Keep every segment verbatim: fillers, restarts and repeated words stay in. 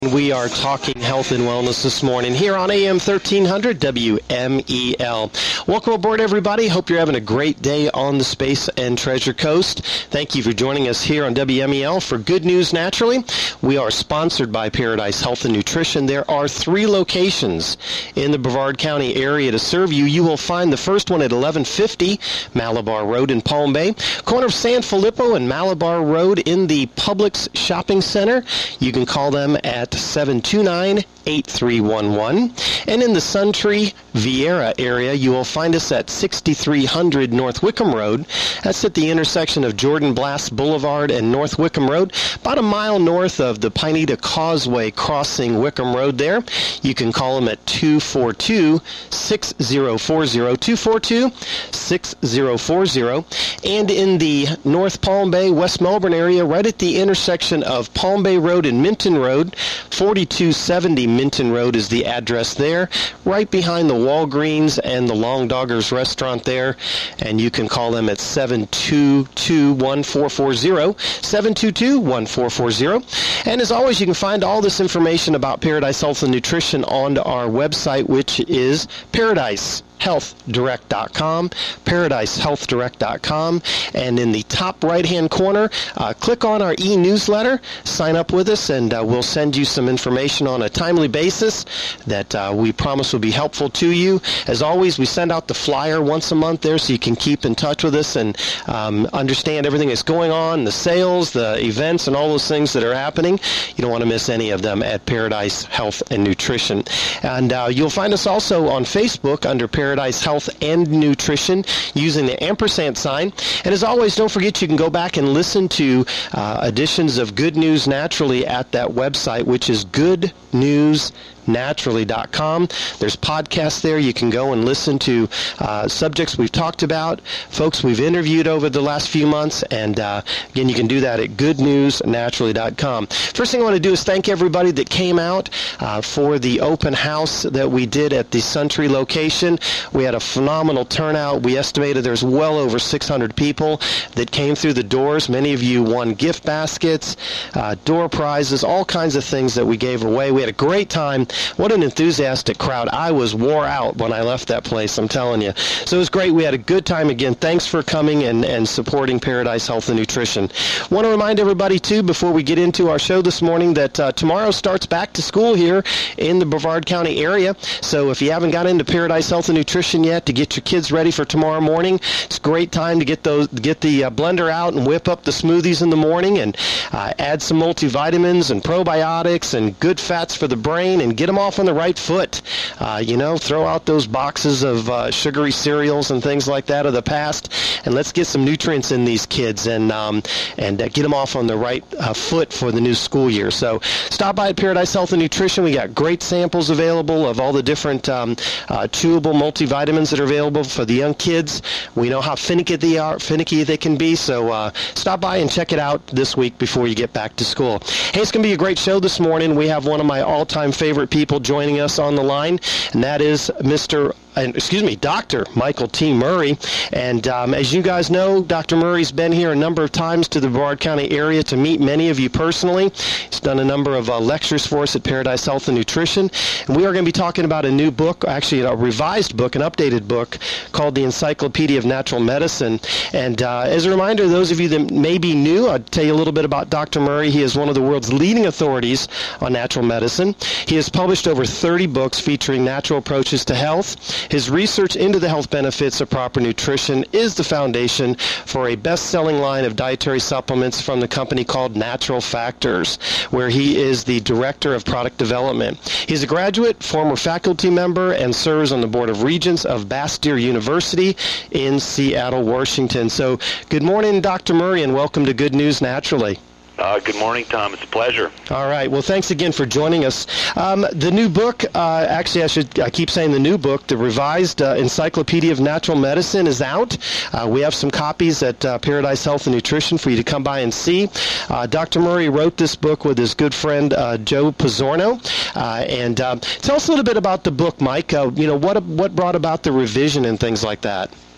We are talking health and wellness this morning here on A M thirteen hundred W M E L. Welcome aboard, everybody. Hope you're having a great day on the Space and Treasure Coast. Thank you for joining us here on W M E L for Good News Naturally. We are sponsored by Paradise Health and Nutrition. There are three locations in the Brevard County area to serve you. You will find the first one at eleven fifty Malabar Road in Palm Bay, corner of San Filippo and Malabar Road in the Publix Shopping Center. You can call them at seven two nine, eight three one one. And in the Suntree Vieira area, you will find us at sixty-three hundred North Wickham Road. That's at the intersection of Jordan Blast Boulevard and North Wickham Road, about a mile north of the Pineda Causeway crossing Wickham Road there. You can call them at two four two, six zero four zero, two four two, six zero four zero. And in the North Palm Bay, West Melbourne area, right at the intersection of Palm Bay Road and Minton Road, forty-two seventy Minton Road is the address there, right behind the Walgreens and the Long Doggers restaurant there. And you can call them at seven two two, one four four zero, seven two two, one four four zero. And as always, you can find all this information about Paradise Health and Nutrition on our website, which is paradise health direct dot com, paradise health direct dot com. And in the top right-hand corner, uh, click on our e-newsletter, sign up with us, and uh, we'll send you some information on a timely basis that uh, we promise will be helpful to you. As always, we send out the flyer once a month there so you can keep in touch with us and um, understand everything that's going on, the sales, the events, and all those things that are happening. You don't want to miss any of them at Paradise Health and Nutrition. And uh, you'll find us also on Facebook under Paradise Paradise Health and Nutrition using the ampersand sign. And as always, don't forget you can go back and listen to uh, editions of Good News Naturally at that website, which is good news naturally dot com. There's podcasts there. You can go and listen to uh, subjects we've talked about, folks we've interviewed over the last few months, and uh, again, you can do that at good news naturally dot com. First thing I want to do is thank everybody that came out uh, for the open house that we did at the Suntree location. We had a phenomenal turnout. We estimated there's well over six hundred people that came through the doors. Many of you won gift baskets, uh, door prizes, all kinds of things that we gave away. We had a great time. What an enthusiastic crowd. I was wore out when I left that place, I'm telling you. So it was great. We had a good time again. Thanks for coming and, and supporting Paradise Health and Nutrition. Want to remind everybody, too, before we get into our show this morning, that uh, tomorrow starts back to school here in the Brevard County area. So if you haven't got into Paradise Health and Nutrition yet to get your kids ready for tomorrow morning, it's a great time to get those get the uh, blender out and whip up the smoothies in the morning and uh, add some multivitamins and probiotics and good fats for the brain and get them off on the right foot. Uh, you know, throw out those boxes of uh, sugary cereals and things like that of the past, and let's get some nutrients in these kids and um, and uh, get them off on the right uh, foot for the new school year. So stop by at Paradise Health and Nutrition. We got great samples available of all the different um, uh, chewable multivitamins that are available for the young kids. We know how finicky they are, finicky they can be, so uh, stop by and check it out this week before you get back to school. Hey, it's going to be a great show this morning. We have one of my all-time favorite people joining us on the line, and that is Mister Uh, excuse me, Doctor Michael T. Murray. And um, as you guys know, Doctor Murray's been here a number of times to the Brevard County area to meet many of you personally. He's done a number of uh, lectures for us at Paradise Health and Nutrition. And we are going to be talking about a new book, actually a revised book, an updated book called The Encyclopedia of Natural Medicine. And uh, as a reminder, those of you that may be new, I'll tell you a little bit about Doctor Murray. He is one of the world's leading authorities on natural medicine. He has published over thirty books featuring natural approaches to health. His research into the health benefits of proper nutrition is the foundation for a best-selling line of dietary supplements from the company called Natural Factors, where he is the Director of Product Development. He's a graduate, former faculty member, and serves on the Board of Regents of Bastyr University in Seattle, Washington. So good morning, Doctor Murray, and welcome to Good News Naturally. Uh, good morning, Tom. It's a pleasure. All right. Well, thanks again for joining us. Um, the new book, uh, actually, I should I keep saying the new book, the revised uh, Encyclopedia of Natural Medicine is out. Uh, we have some copies at uh, Paradise Health and Nutrition for you to come by and see. Uh, Doctor Murray wrote this book with his good friend uh, Joe Pizzorno. Uh, and uh, tell us a little bit about the book, Mike. Uh, you know, what what brought about the revision and things like that?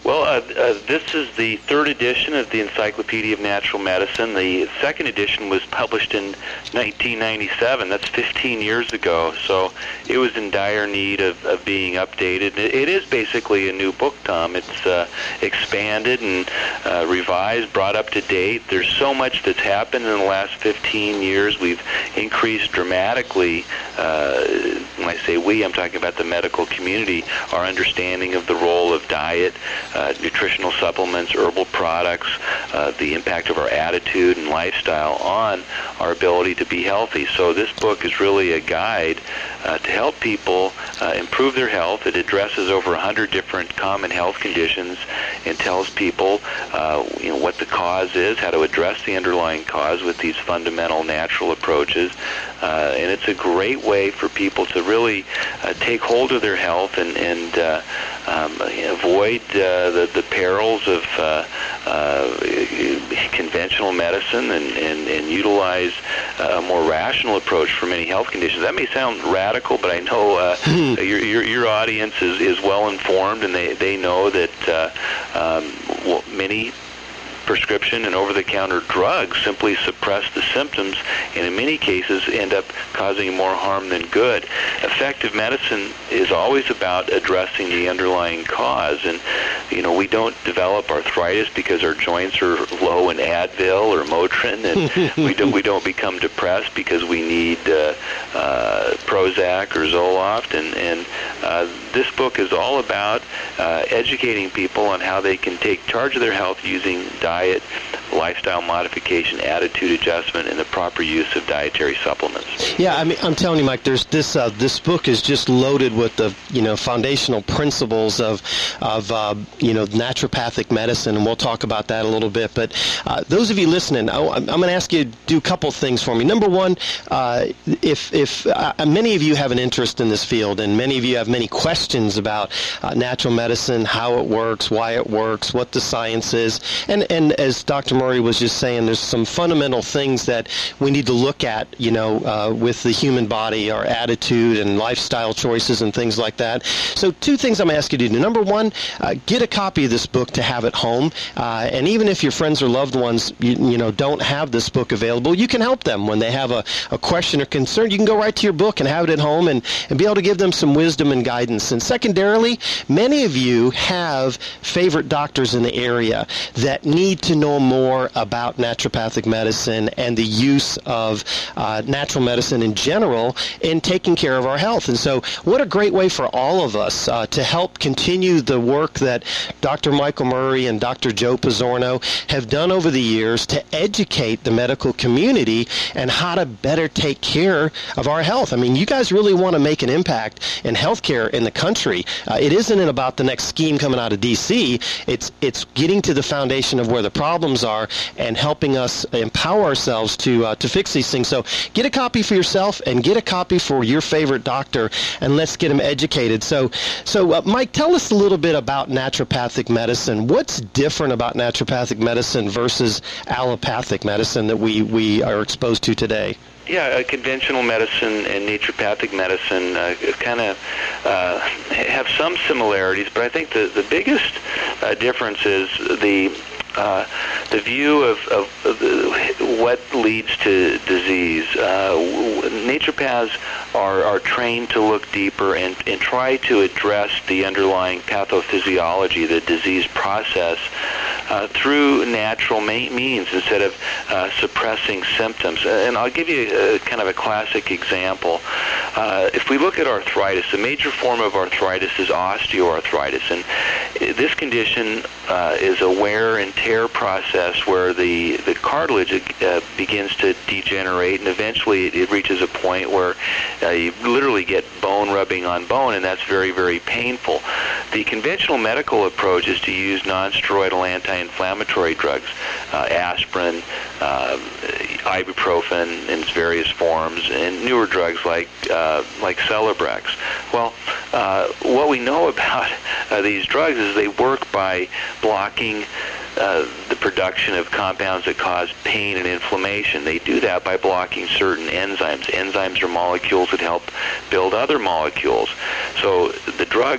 Well, uh, uh, this is the third edition of the Encyclopedia of Natural Medicine. The second edition was published in nineteen ninety-seven. That's fifteen years ago. So it was in dire need of, of being updated. It, it is basically a new book, Tom. It's uh, expanded and uh, revised, brought up to date. There's so much that's happened in the last fifteen years. We've increased dramatically. Uh, when I say we, I'm talking about the medical community, our understanding of the role of diet, Uh, nutritional supplements, herbal products, uh, the impact of our attitude and lifestyle on our ability to be healthy. So this book is really a guide uh, to help people uh, improve their health. It addresses over one hundred different common health conditions and tells people uh, you know, what the cause is, how to address the underlying cause with these fundamental natural approaches. Uh, and it's a great way for people to really uh, take hold of their health and, and uh, um, avoid uh, the, the perils of uh, uh, conventional medicine and, and, and utilize a more rational approach for many health conditions. That may sound radical, but I know uh, your, your, your audience is, is well informed, and they, they know that uh, um, well, many prescription and over-the-counter drugs simply suppress the symptoms and in many cases end up causing more harm than good. Effective medicine is always about addressing the underlying cause, and you know, we don't develop arthritis because our joints are low in Advil or Motrin, and we don't we don't become depressed because we need uh, uh, Prozac or Zoloft. And, and uh, this book is all about uh, educating people on how they can take charge of their health using diet, lifestyle modification, attitude adjustment, and the proper use of dietary supplements. Yeah, I mean, I'm telling you, Mike, there's this uh, this book is just loaded with the you know foundational principles of of uh, you know naturopathic medicine, and we'll talk about that a little bit. But uh, those of you listening, I, I'm going to ask you to do a couple things for me. Number one, uh, if if uh, many of you have an interest in this field, and many of you have many questions about uh, natural medicine, how it works, why it works, what the science is, and and as Doctor Murray was just saying, there's some fundamental things that we need to look at, you know, uh, with the human body, our attitude and lifestyle choices and things like that. So two things I'm asking you to do. Number one, uh, get a copy of this book to have at home. Uh, and even if your friends or loved ones, you, you know, don't have this book available, you can help them when they have a, a question or concern. You can go right to your book and have it at home and, and be able to give them some wisdom and guidance. And secondarily, many of you have favorite doctors in the area that need to know more about naturopathic medicine and the use of uh, natural medicine in general in taking care of our health. And so what a great way for all of us uh, to help continue the work that Doctor Michael Murray and Doctor Joe Pizzorno have done over the years to educate the medical community and how to better take care of our health. I mean, you guys really want to make an impact in healthcare in the country. Uh, it isn't about the next scheme coming out of D C. It's, it's getting to the foundation of where the problems are and helping us empower ourselves to uh, to fix these things. So get a copy for yourself and get a copy for your favorite doctor, and let's get them educated. So, so uh, Mike, tell us a little bit about naturopathic medicine. What's different about naturopathic medicine versus allopathic medicine that we, we are exposed to today? Yeah, uh, conventional medicine and naturopathic medicine uh, kind of uh, have some similarities, but I think the, the biggest uh, difference is the Uh, the view of, of, of the, what leads to disease. Uh, naturopaths are, are trained to look deeper and, and try to address the underlying pathophysiology, the disease process, uh, through natural ma- means instead of uh, suppressing symptoms. And I'll give you a, kind of a classic example. Uh, if we look at arthritis, a major form of arthritis is osteoarthritis, and this condition uh, is a wear and tear process where the, the cartilage uh, begins to degenerate, and eventually it, it reaches a point where uh, you literally get bone rubbing on bone, and that's very, very painful. The conventional medical approach is to use non-steroidal anti-inflammatory drugs, uh, aspirin, uh, ibuprofen in its various forms, and newer drugs like uh, like Celebrex. Well, uh, what we know about uh, these drugs is they work by blocking Uh, the production of compounds that cause pain and inflammation. They do that by blocking certain enzymes. Enzymes are molecules that help build other molecules. So the drugs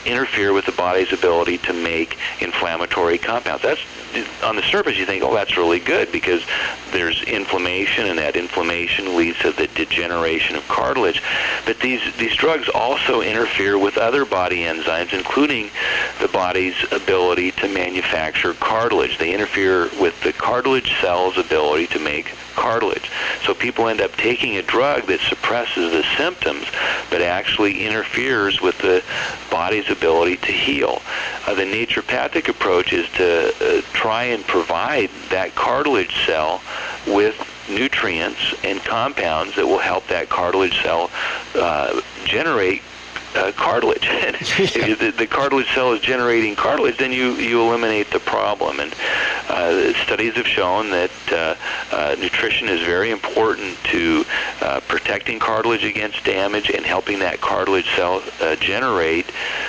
interfere with the body's ability to make inflammatory compounds. That's on the surface you think, oh, that's really good because there's inflammation, and that inflammation leads to the degeneration of cartilage. But these these drugs also interfere with other body enzymes, including the body's ability to manufacture cartilage. They interfere with the cartilage cell's ability to make cartilage. So people end up taking a drug that suppresses the symptoms but actually interferes with the body's ability to heal. Uh, the naturopathic approach is to uh, try and provide that cartilage cell with nutrients and compounds that will help that cartilage cell uh, generate Uh, cartilage. If the, the cartilage cell is generating cartilage, then you, you eliminate the problem. And uh, studies have shown that uh, uh, nutrition is very important to uh, protecting cartilage against damage and helping that cartilage cell uh, generate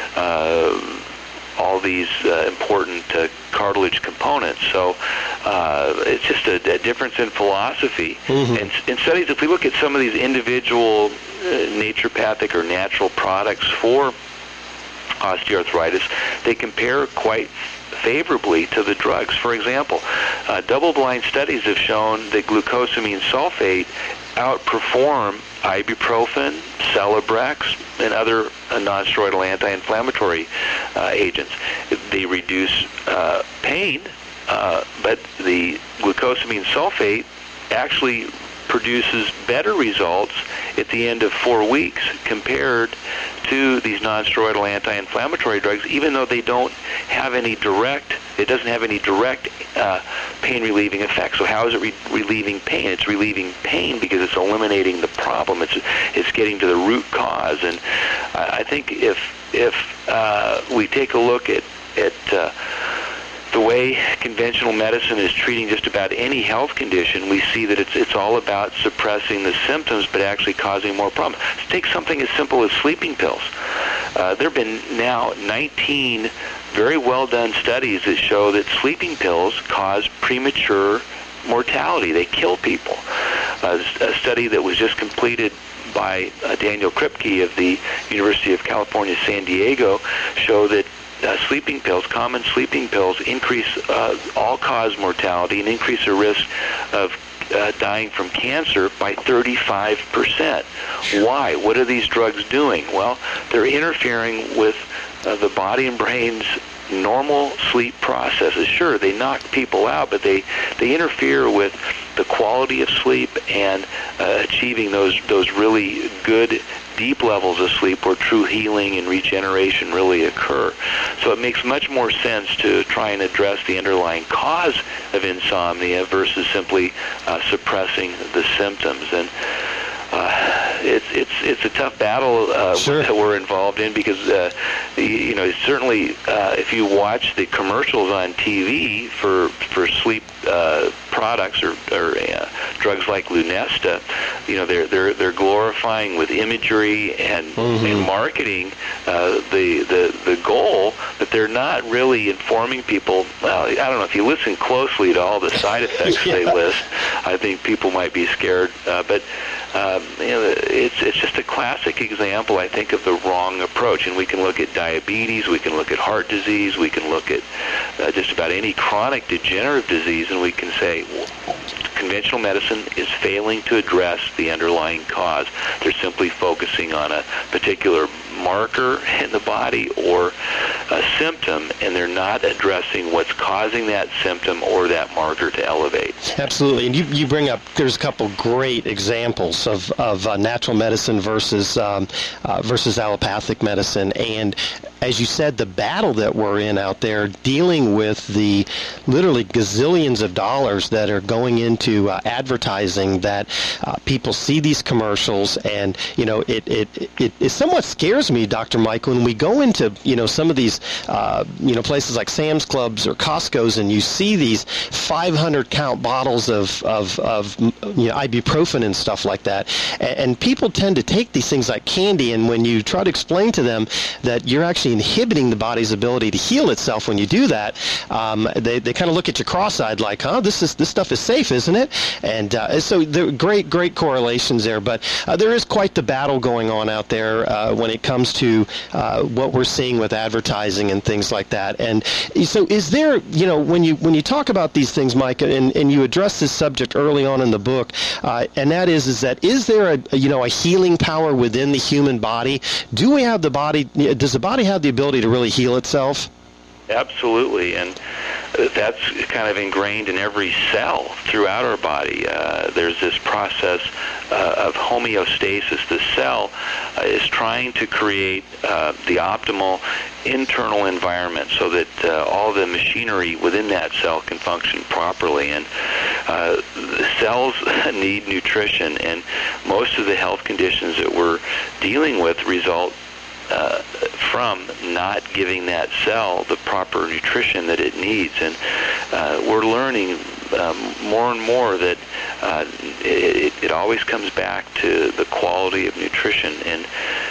uh, all these uh, important uh, cartilage components. So uh, it's just a, a difference in philosophy. Mm-hmm. And in studies, if we look at some of these individual uh, naturopathic or natural products for osteoarthritis, they compare quite favorably to the drugs. For example, uh, double-blind studies have shown that glucosamine sulfate outperform ibuprofen, Celebrex, and other uh, non-steroidal anti-inflammatory uh, agents. They reduce uh, pain, uh, but the glucosamine sulfate actually produces better results at the end of four weeks compared to these non-steroidal anti-inflammatory drugs, even though they don't have any direct, it doesn't have any direct uh, pain-relieving effect. So how is it re- relieving pain? It's relieving pain because it's eliminating the problem. It's it's getting to the root cause. And I, I think if if uh, we take a look at at uh, the way conventional medicine is treating just about any health condition, we see that it's it's all about suppressing the symptoms but actually causing more problems. Let's take something as simple as sleeping pills. Uh, there have been now nineteen very well-done studies that show that sleeping pills cause premature mortality. They kill people. Uh, a study that was just completed by uh, Daniel Kripke of the University of California, San Diego, show that Uh, sleeping pills, common sleeping pills, increase uh, all-cause mortality and increase the risk of uh, dying from cancer by thirty-five percent. Why? What are these drugs doing? Well, they're interfering with uh, the body and brain's normal sleep processes. Sure, they knock people out, but they, they interfere with the quality of sleep and uh, achieving those those really good deep levels of sleep where true healing and regeneration really occur. So it makes much more sense to try and address the underlying cause of insomnia versus simply uh, suppressing the symptoms. And uh, it's it's it's a tough battle uh, sure. that we're involved in because uh, you know certainly uh, if you watch the commercials on T V for for sleep uh, products or, or uh, drugs like Lunesta, you know they're they're they're glorifying with imagery and, mm-hmm. and marketing uh, the the the goal, but they're not really informing people. Well, I don't know if you listen closely to all the side effects yeah. they list. I think people might be scared, uh, but. Um, you know, it's it's just a classic example, I think, of the wrong approach. And we can look at diabetes, we can look at heart disease, we can look at uh, just about any chronic degenerative disease, and we can say, well, conventional medicine is failing to address the underlying cause. They're simply focusing on a particular marker in the body or a symptom, and they're not addressing what's causing that symptom or that marker to elevate. Absolutely. And you, you bring up, there's a couple great examples of, of uh, natural medicine versus, um, uh, versus allopathic medicine. And as you said, the battle that we're in out there dealing with the literally gazillions of dollars that are going into uh, advertising, that uh, people see these commercials, and, you know, it, it, it, it somewhat scares me, Doctor Mike, when we go into, you know, some of these, uh, you know, places like Sam's Clubs or Costco's, and you see these five hundred count bottles of, of, of you know, ibuprofen and stuff like that. And, and people tend to take these things like candy, and when you try to explain to them that you're actually inhibiting the body's ability to heal itself when you do that, um, they, they kind of look at you cross-eyed like, huh, this is this stuff is safe, isn't it. And uh, so there are great, great correlations there. But uh, there is quite the battle going on out there uh, when it comes to uh, what we're seeing with advertising and things like that. And so is there, you know, when you when you talk about these things, Mike, and, and you address this subject early on in the book, uh, and that is, is that is there a, you know, a healing power within the human body? Do we have the body, does the body have the ability to really heal itself? Absolutely, and that's kind of ingrained in every cell throughout our body. Uh, there's this process uh, of homeostasis. The cell uh, is trying to create uh, the optimal internal environment so that uh, all the machinery within that cell can function properly. And uh, the cells need nutrition, and most of the health conditions that we're dealing with result Uh, from not giving that cell the proper nutrition that it needs. And uh, we're learning um, more and more that uh, it, it always comes back to the quality of nutrition. And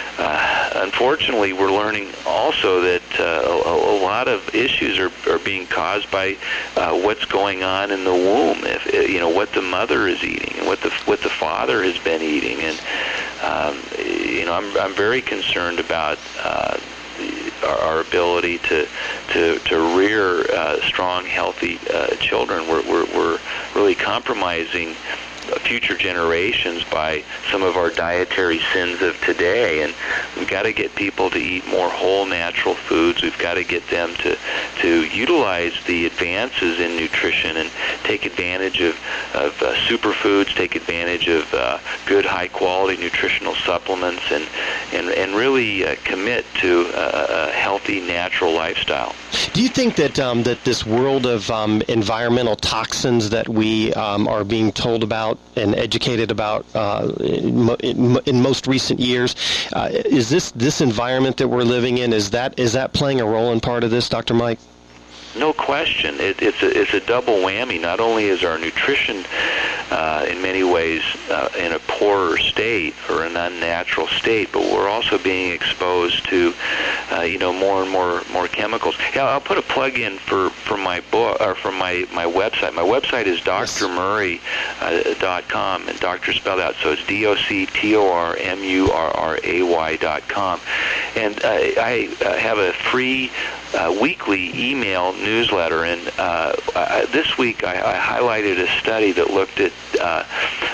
uh, unfortunately, we're learning also that uh, a, a lot of issues are, are being caused by uh, what's going on in the womb. If you know what the mother is eating and what the what the father has been eating. And um, you know, I'm I'm very concerned about uh, our, our ability to to to rear uh, strong, healthy uh, children. We're, we're we're really compromising future generations by some of our dietary sins of today, and we've got to get people to eat more whole, natural foods. We've got to get them to to utilize the advances in nutrition and take advantage of of uh, superfoods, take advantage of uh, good, high-quality nutritional supplements, and and and really uh, commit to a, a healthy, natural lifestyle. Do you think that um, that this world of um, environmental toxins that we um, are being told about and educated about uh, in, in, in most recent years, uh, is this this environment that we're living in, is that is that playing a role in part of this, Doctor Mike? No question. It, it's, a, it's a double whammy. Not only is our nutrition uh, in many ways uh, in a poorer state or an unnatural state, but we're also being exposed to, uh, you know, more and more more chemicals. Yeah, I'll put a plug in for, for my book or for my, my website. My website is d r murray dot com, and doctor spelled out, so it's D O C T O R M U R R A Y dot com. And uh, I uh, have a free uh, weekly email newsletter, and uh, I, this week I, I highlighted a study that looked at uh,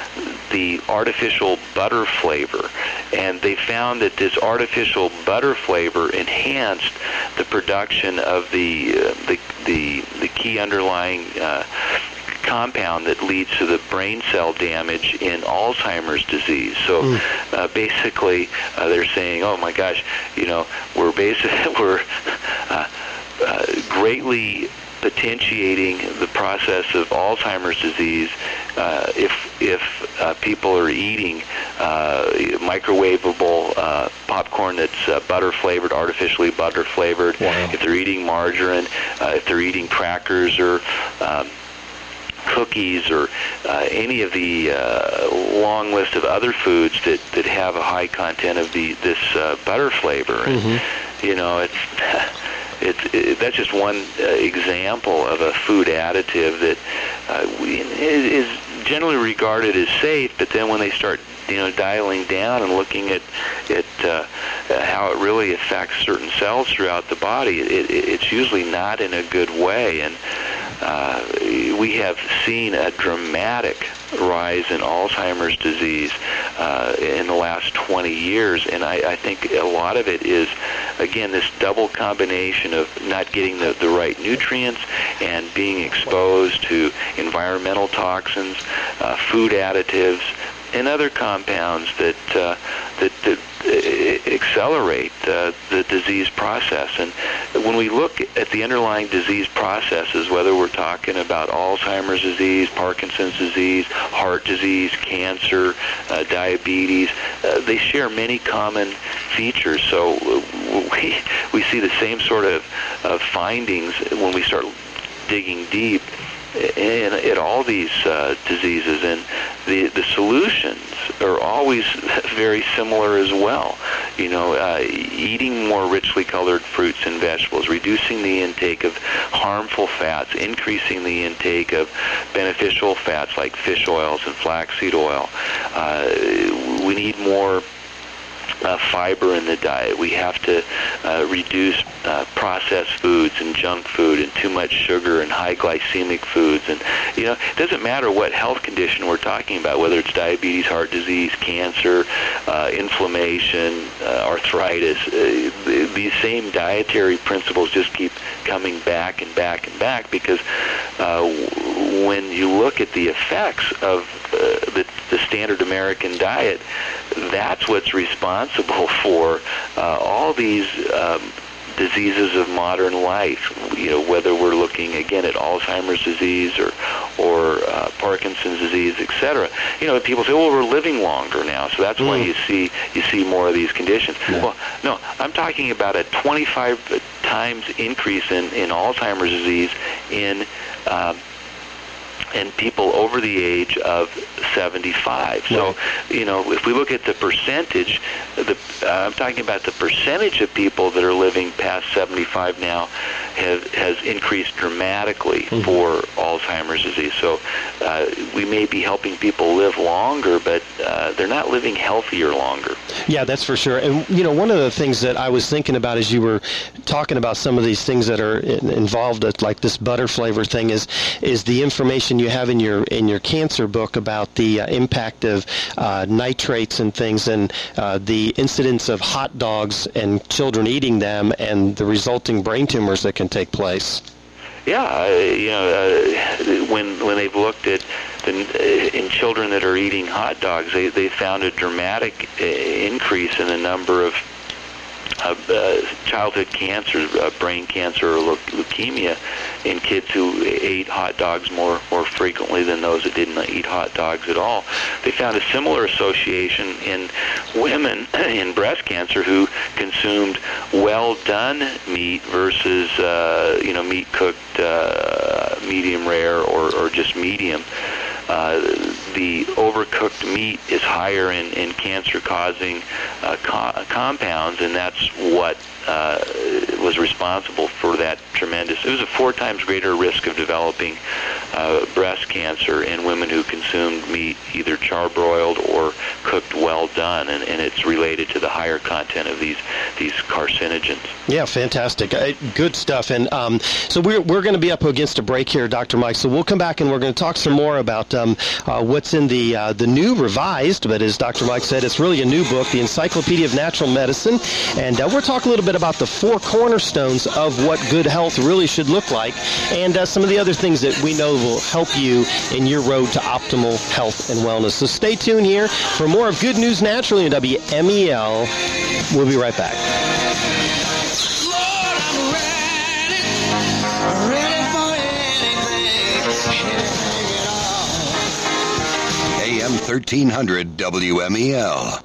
the artificial butter flavor, and they found that this artificial butter flavor enhanced the production of the uh, the, the the key underlying uh, compound that leads to the brain cell damage in Alzheimer's disease. So mm. uh, basically, uh, they're saying, "Oh my gosh, you know, we're basically we're uh, uh, greatly potentiating the process of Alzheimer's disease uh, if if uh, people are eating uh, microwavable uh, popcorn that's uh, butter flavored, artificially butter flavored. Wow. If they're eating margarine, uh, if they're eating crackers or um, cookies or uh, any of the uh, long list of other foods that, that have a high content of the this uh, butter flavor. And, mm-hmm. you know, it's it's it, that's just one uh, example of a food additive that uh, we, is generally regarded as safe, but then when they start, you know, dialing down and looking at at uh, how it really affects certain cells throughout the body, it, it, it's usually not in a good way. And uh, we have seen a dramatic rise in Alzheimer's disease uh, in the last twenty years, and I, I think a lot of it is, again, this double combination of not getting the, the right nutrients and being exposed to environmental toxins, uh, food additives, and other compounds that uh, that, that uh, accelerate uh, the disease process. And when we look at the underlying disease processes, whether we're talking about Alzheimer's disease, Parkinson's disease, heart disease, cancer, uh, diabetes, uh, they share many common features. So we we see the same sort of, of findings when we start digging deep in, in all these uh, diseases, and the, the solutions are always very similar as well. you know, uh, eating more richly colored fruits and vegetables, reducing the intake of harmful fats, increasing the intake of beneficial fats like fish oils and flaxseed oil. Uh, we need more Uh, fiber in the diet. We have to uh, reduce uh, processed foods and junk food and too much sugar and high glycemic foods. And, you know, it doesn't matter what health condition we're talking about, whether it's diabetes, heart disease, cancer, uh, inflammation, uh, arthritis. Uh, these same dietary principles just keep coming back and back and back because uh, when you look at the effects of uh, the, the standard American diet, that's what's responsible for uh, all these um, diseases of modern life. You know, whether we're looking again at Alzheimer's disease or or uh, Parkinson's disease, et cetera. You know, people say, "Oh, we're living longer now, so that's mm. why you see you see more of these conditions." Yeah. Well, no, I'm talking about a twenty-five times increase in in Alzheimer's disease in Uh, and people over the age of seventy-five. So, right. you know, if we look at the percentage, the, uh, I'm talking about the percentage of people that are living past seventy-five now have, has increased dramatically mm-hmm. for Alzheimer's disease. So uh, we may be helping people live longer, but uh, they're not living healthier longer. Yeah, that's for sure. And, you know, one of the things that I was thinking about as you were talking about some of these things that are in, involved, at, like this butter flavor thing, is is the information you have in your in your cancer book about the uh, impact of uh, nitrates and things, and uh, the incidence of hot dogs and children eating them, and the resulting brain tumors that can take place. Yeah, uh, you know, uh, when when they've looked at the, uh, in children that are eating hot dogs, they they found a dramatic uh, increase in the number of Uh, uh, childhood cancer, uh, brain cancer, or leu- leukemia in kids who ate hot dogs more, more frequently than those that didn't eat hot dogs at all. They found a similar association in women in breast cancer who consumed well-done meat versus, uh, you know, meat cooked uh, medium rare or, or just medium. Uh, the overcooked meat is higher in, in cancer-causing uh, co- compounds, and that's what uh, was responsible for that tremendous. It was a four times greater risk of developing uh, breast cancer in women who consumed meat either charbroiled or cooked well done, and, and it's related to the higher content of these these carcinogens. Yeah, fantastic. Uh, good stuff. And um, so we're we're going to be up against a break here, Doctor Mike. So we'll come back and we're going to talk some more about um, uh, what's in the uh, the new revised, but as Doctor Mike said, it's really a new book, the Encyclopedia of Natural Medicine, and uh, we'll talk a little bit about the four cornerstones of what good health really should look like, and uh, some of the other things that we know will help you in your road to optimal health and wellness. So stay tuned here for more of Good News Naturally on W M E L. We'll be right back. Lord, I'm ready, ready for anything, anything at all. A M thirteen hundred W M E L.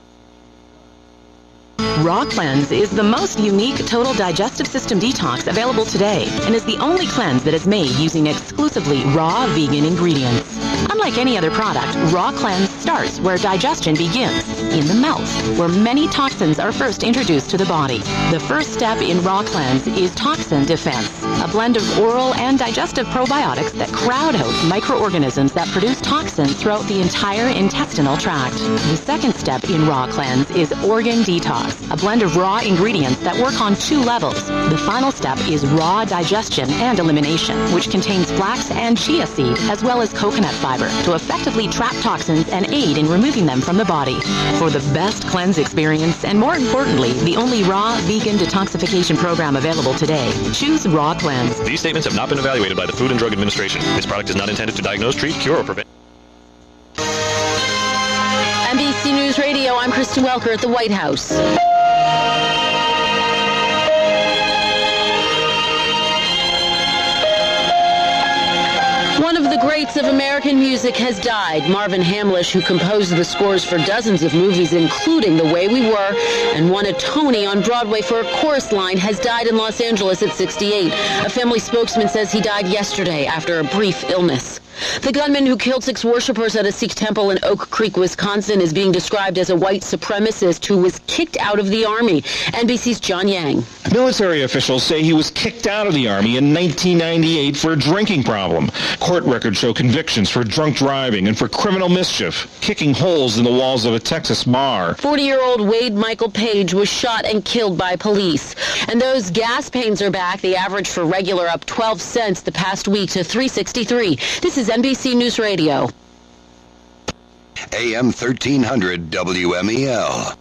Raw Cleanse is the most unique total digestive system detox available today, and is the only cleanse that is made using exclusively raw vegan ingredients. Unlike any other product, Raw Cleanse starts where digestion begins, in the mouth, where many toxins are first introduced to the body. The first step in Raw Cleanse is Toxin Defense, a blend of oral and digestive probiotics that crowd out microorganisms that produce toxins throughout the entire intestinal tract. The second step in Raw Cleanse is Organ Detox, a blend of raw ingredients that work on two levels. The final step is raw digestion and elimination, which contains flax and chia seed, as well as coconut fiber, to effectively trap toxins and aid in removing them from the body. For the best cleanse experience, and more importantly, the only raw vegan detoxification program available today, choose Raw Cleanse. These statements have not been evaluated by the Food and Drug Administration. This product is not intended to diagnose, treat, cure, or prevent. N B C News Radio, I'm Kristen Welker at the White House. One of the greats of American music has died. Marvin Hamlisch, who composed the scores for dozens of movies, including The Way We Were, and won a Tony on Broadway for a chorus line, has died in Los Angeles at sixty-eight. A family spokesman says he died yesterday after a brief illness. The gunman who killed six worshipers at a Sikh temple in Oak Creek, Wisconsin, is being described as a white supremacist who was kicked out of the Army. N B C's John Yang. Military officials say he was kicked out of the Army in nineteen ninety-eight for a drinking problem. Court records show convictions for drunk driving and for criminal mischief, kicking holes in the walls of a Texas bar. forty-year-old Wade Michael Page was shot and killed by police. And those gas pains are back. The average for regular up twelve cents the past week to three sixty-three. This is N B C News Radio. A M thirteen hundred W M E L.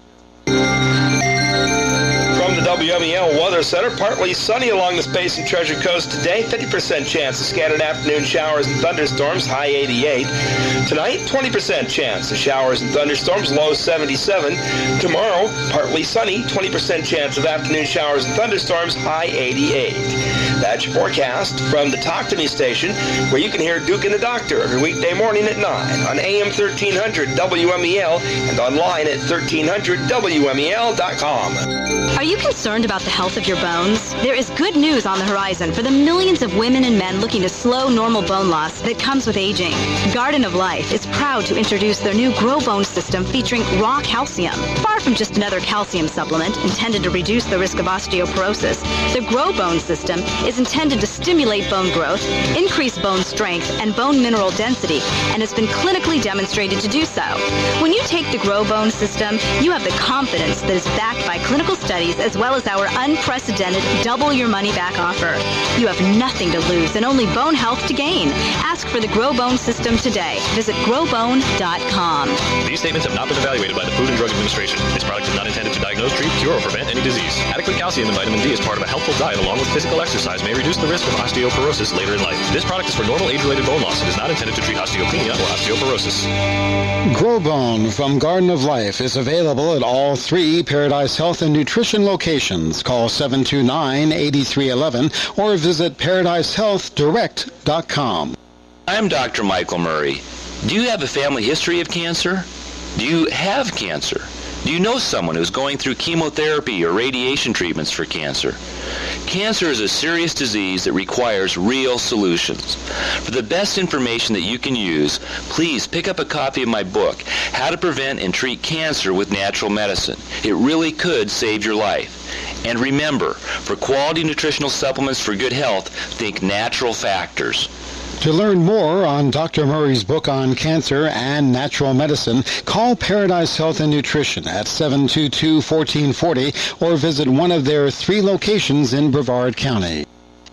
From the W M E L Weather Center, partly sunny along the Space and Treasure Coast today. fifty percent chance of scattered afternoon showers and thunderstorms, high eighty-eight. Tonight, twenty percent chance of showers and thunderstorms, low seventy-seven. Tomorrow, partly sunny, twenty percent chance of afternoon showers and thunderstorms, high eighty-eight. That's your forecast from the Talk to Me station, where you can hear Duke and the Doctor every weekday morning at nine on A M thirteen hundred W M E L and online at thirteen hundred W M E L dot com. Are you concerned about the health of your bones? There is good news on the horizon for the millions of women and men looking to slow normal bone loss that comes with aging. Garden of Life is proud to introduce their new Grow Bone system featuring raw calcium. Far from just another calcium supplement intended to reduce the risk of osteoporosis, the Grow Bone system is intended to stimulate bone growth, increase bone strength, and bone mineral density, and has been clinically demonstrated to do so. When you take the Grow Bone system, you have the confidence that is backed by clinical studies as well as our unprecedented double your money back offer. You have nothing to lose and only bone health to gain. Ask for the Grow Bone system today. Visit grow bone dot com. These statements have not been evaluated by the Food and Drug Administration. This product is not intended to diagnose, treat, cure, or prevent any disease. Adequate calcium and vitamin D as part of a healthful diet along with physical exercise may reduce the risk of osteoporosis later in life. This product is for normal age-related bone loss and is not intended to treat osteopenia or osteoporosis. Grow Bone from Garden of Life is available at all three Paradise Health and Nutrition locations. Call seven two nine, eight three one one or visit paradise health direct dot com. I'm Doctor Michael Murray. Do you have a family history of cancer? Do you have cancer? Do you know someone who's going through chemotherapy or radiation treatments for cancer? Cancer is a serious disease that requires real solutions. For the best information that you can use, please pick up a copy of my book, How to Prevent and Treat Cancer with Natural Medicine. It really could save your life. And remember, for quality nutritional supplements for good health, think Natural Factors. To learn more on Doctor Murray's book on cancer and natural medicine, call Paradise Health and Nutrition at seven two two, one four four zero or visit one of their three locations in Brevard County.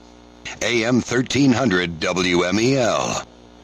A M thirteen hundred W M E L.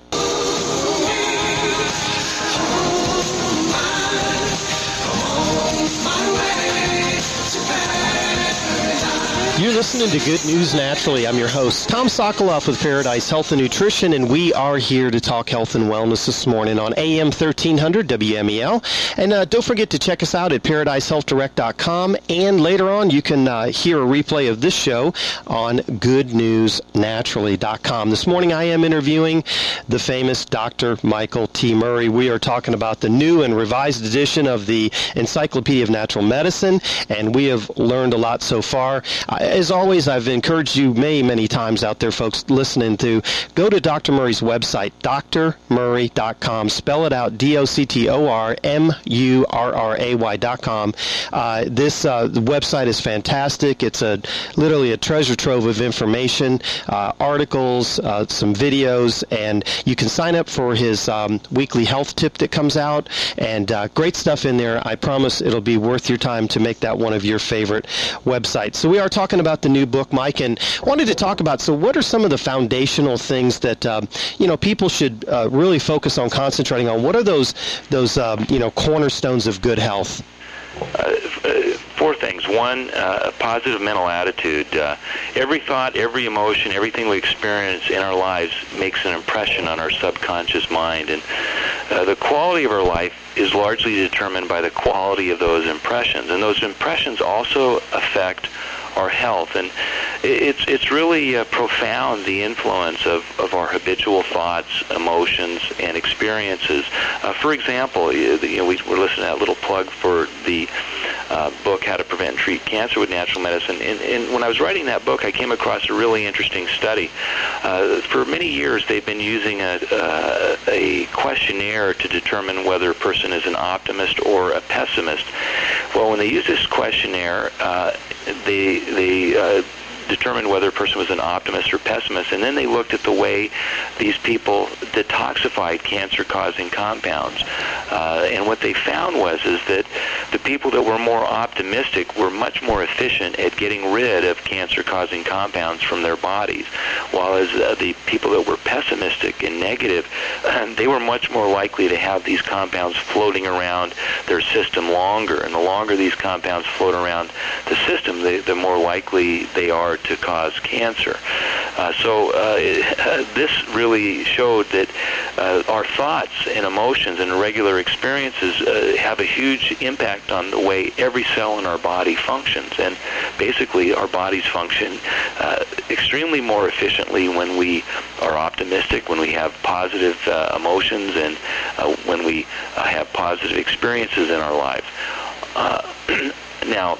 You're listening to Good News Naturally. I'm your host, Tom Sokoloff with Paradise Health and Nutrition, and we are here to talk health and wellness this morning on A M thirteen hundred W M E L. And uh, don't forget to check us out at paradise health direct dot com, and later on you can uh, hear a replay of this show on good news naturally dot com. This morning I am interviewing the famous Doctor Michael T. Murray. We are talking about the new and revised edition of the Encyclopedia of Natural Medicine, and we have learned a lot so far. Uh, As always, I've encouraged you many, many times out there, folks, listening to go to Doctor Murray's website, D R murray dot com. Spell it out, D O C T O R M U R R A Y dot com. Uh, this uh, the website is fantastic. It's a literally a treasure trove of information, uh, articles, uh, some videos, and you can sign up for his um, weekly health tip that comes out, and uh, great stuff in there. I promise it'll be worth your time to make that one of your favorite websites. So we are talking about the new book, Mike, and wanted to talk about, so what are some of the foundational things that, um, you know, people should uh, really focus on concentrating on? What are those, those um, you know, cornerstones of good health? Uh, four things. One, uh, a positive mental attitude. Uh, every thought, every emotion, everything we experience in our lives makes an impression on our subconscious mind. And uh, the quality of our life is largely determined by the quality of those impressions. And those impressions also affect our health, and it's it's really uh, profound, the influence of, of our habitual thoughts, emotions, and experiences. Uh, for example, you know, we, we're listening to that little plug for the uh, book, How to Prevent and Treat Cancer with Natural Medicine. And, and when I was writing that book, I came across a really interesting study. Uh, for many years, they've been using a, uh, a questionnaire to determine whether a person is an optimist or a pessimist. Well, when they use this questionnaire, uh, they they uh, determined whether a person was an optimist or pessimist, and then they looked at the way these people detoxified cancer-causing compounds. Uh, and what they found was is that the people that were more optimistic were much more efficient at getting rid of cancer-causing compounds from their bodies, while as uh, the people that were pessimistic and negative, uh, they were much more likely to have these compounds floating around their system longer. And the longer these compounds float around the system, the, the more likely they are to cause cancer. Uh, so uh, it, uh, this really showed that uh, our thoughts and emotions and regular experiences uh, have a huge impact on the way every cell in our body functions. And basically, our bodies function uh, extremely more efficiently when we are optimistic, when we have positive uh, emotions, and uh, when we uh, have positive experiences in our lives. Uh, now,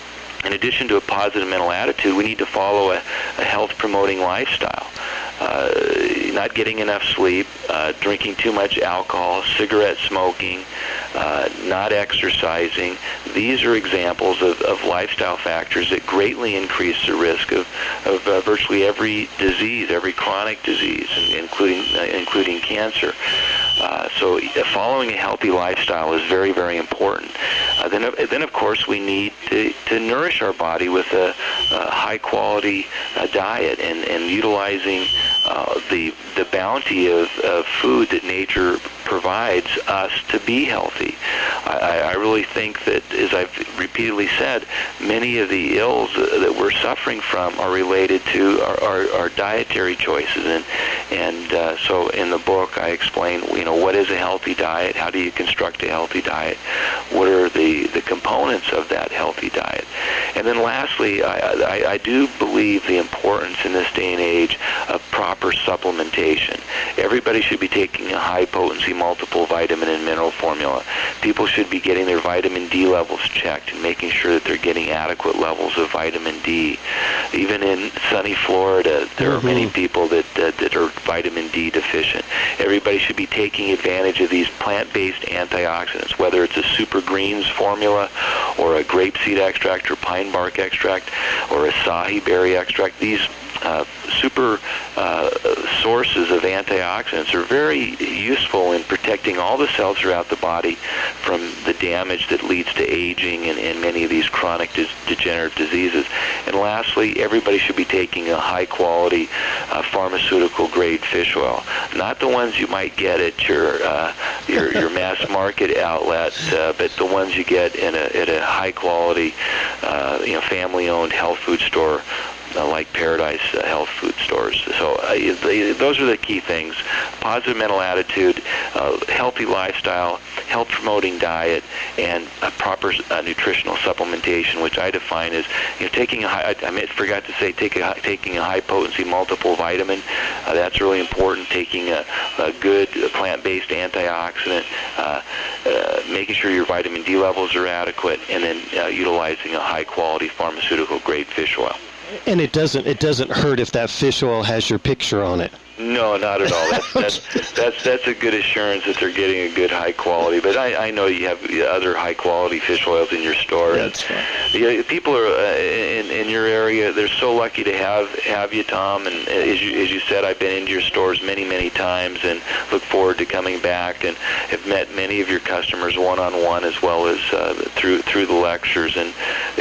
in addition to a positive mental attitude, we need to follow a, a health-promoting lifestyle. Uh, not getting enough sleep, uh, drinking too much alcohol, cigarette smoking, uh, not exercising. These are examples of, of lifestyle factors that greatly increase the risk of, of uh, virtually every disease, every chronic disease, including uh, including cancer. Uh, so uh, following a healthy lifestyle is very, very important. Uh, then, uh, then of course, we need to, to nourish our body with a, a high-quality uh, diet and, and utilizing uh, the the bounty of, of food that nature provides us to be healthy. I, I really think that, as I've repeatedly said, many of the ills that we're suffering from are related to our, our, our dietary choices. And and uh, so in the book, I explain, you know, what is a healthy diet? How do you construct a healthy diet? What are the, the components of that healthy diet? And then lastly, I, I, I do believe the importance in this day and age of proper supplementation. Everybody should be taking a high-potency multiple vitamin and mineral formula. People should be getting their vitamin D levels checked and making sure that they're getting adequate levels of vitamin D. Even in sunny Florida, there mm-hmm. are many people that, that, that are vitamin D deficient. Everybody should be taking advantage of these plant-based antioxidants, whether it's a Super Greens formula or a grapeseed extract or pine bark extract or a acai berry extract. These Uh, super uh, sources of antioxidants are very useful in protecting all the cells throughout the body from the damage that leads to aging and, and many of these chronic de- degenerative diseases. And lastly, everybody should be taking a high-quality uh, pharmaceutical-grade fish oil, not the ones you might get at your uh, your, your mass market outlet, uh, but the ones you get in a, at a high-quality, uh, you know, family-owned health food store. Uh, like Paradise uh, Health Food Stores. So uh, they, those are the key things: positive mental attitude, uh, healthy lifestyle, health-promoting diet, and a proper uh, nutritional supplementation, which I define as, you know, taking a high, I, I forgot to say take a, taking a high-potency multiple vitamin. Uh, that's really important. Taking a, a good plant-based antioxidant, uh, uh, making sure your vitamin D levels are adequate, and then uh, utilizing a high-quality pharmaceutical-grade fish oil. And it doesn't it doesn't hurt if that fish oil has your picture on it. No, not at all. That's that's that's, that's a good assurance that they're getting a good high quality. But I, I know you have other high quality fish oils in your store. That's fine. Yeah, people are uh, in in your area. They're so lucky to have have you, Tom. And as you as you said, I've been into your stores many many times, and look forward to coming back. And have met many of your customers one on one as well as uh, through through the lectures. And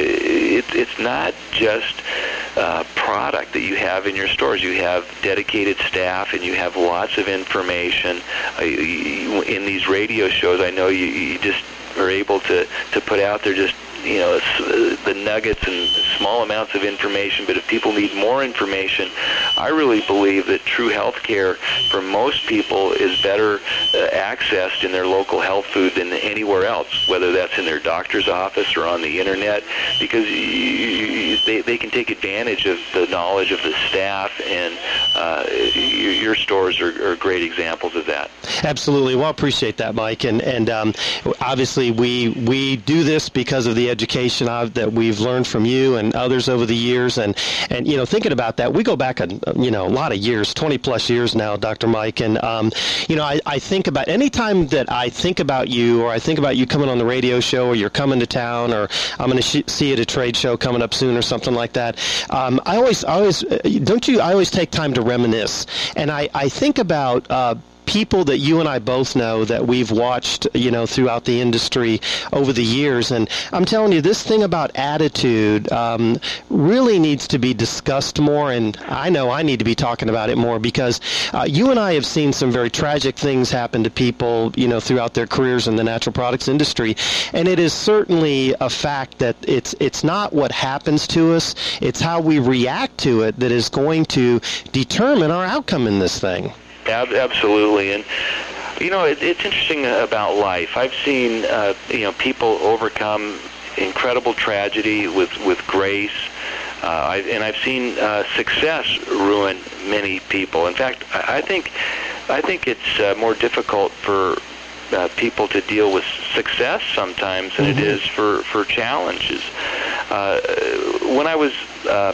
it, it's not just uh, product that you have in your stores. You have dedicated staff, and you have lots of information. Uh, you, in these radio shows, I know you, you just are able to, to put out there just, you know, the nuggets and small amounts of information. But if people need more information, I really believe that true health care for most people is better uh, accessed in their local health food than anywhere else, whether that's in their doctor's office or on the internet, because you, you, they, they can take advantage of the knowledge of the staff, and uh, your, your stores are, are great examples of that. Absolutely. Well, I appreciate that, Mike. And, and um, obviously we, we do this because of the education I've, that we've learned from you and others over the years. And, and you know, thinking about that, we go back a, you know, a lot of years, twenty plus years now, Doctor Mike. And, um, you know, I, I think about any time that I think about you, or I think about you coming on the radio show, or you're coming to town, or I'm going to sh- see you at a trade show coming up soon or something like that. Um, I always, I always, don't you, I always take time to reminisce. And I, I think about, uh, people that you and I both know that we've watched, you know, throughout the industry over the years. And I'm telling you, this thing about attitude um, really needs to be discussed more. And I know I need to be talking about it more, because uh, you and I have seen some very tragic things happen to people, you know, throughout their careers in the natural products industry. And it is certainly a fact that it's it's not what happens to us, it's how we react to it that is going to determine our outcome in this thing. Absolutely. And, you know, it, it's interesting about life. I've seen, uh, you know, people overcome incredible tragedy with, with grace. Uh, I, and I've seen uh, success ruin many people. In fact, I, I think I think it's uh, more difficult for uh, people to deal with success sometimes than mm-hmm. it is for, for challenges. Uh, when I was... Uh,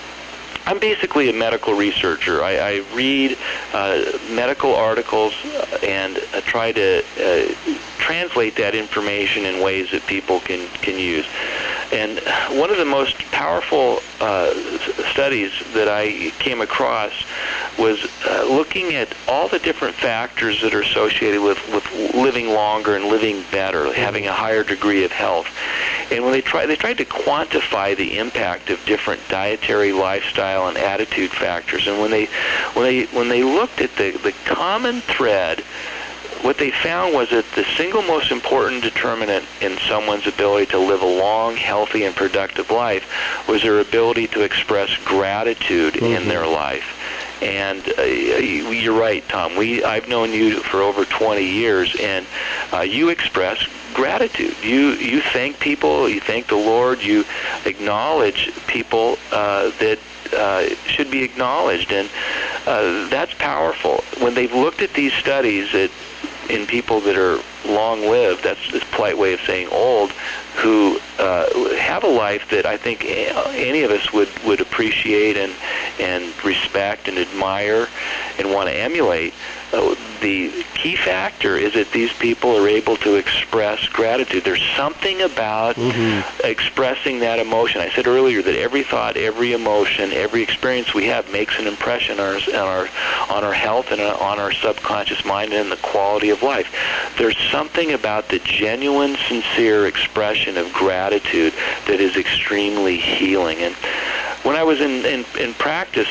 I'm basically a medical researcher. I, I read uh, medical articles and uh, try to uh, translate that information in ways that people can, can use. And one of the most powerful uh, studies that I came across was uh, looking at all the different factors that are associated with, with living longer and living better, having a higher degree of health. And when they tried, they tried to quantify the impact of different dietary, lifestyle, and attitude factors. And when they, when they, when they looked at the, the common thread, what they found was that the single most important determinant in someone's ability to live a long, healthy, and productive life was their ability to express gratitude mm-hmm. in their life. And uh, you're right, Tom. We I've known you for over twenty years, and uh, you express gratitude. You you thank people. You thank the Lord. You acknowledge people uh, that uh, should be acknowledged, and uh, that's powerful. When they've looked at these studies that in people that are long-lived, that's a polite way of saying old, who uh, have a life that I think any of us would, would appreciate and and respect and admire and want to emulate. Uh, the key factor is that these people are able to express gratitude. There's something about mm-hmm. expressing that emotion. I said earlier that every thought, every emotion, every experience we have makes an impression on our on our, on our health and on our subconscious mind and the quality of life. There's something about the genuine, sincere expression of gratitude that is extremely healing. And when I was in, in, in practice,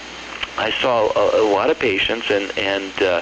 I saw a, a lot of patients, and and uh,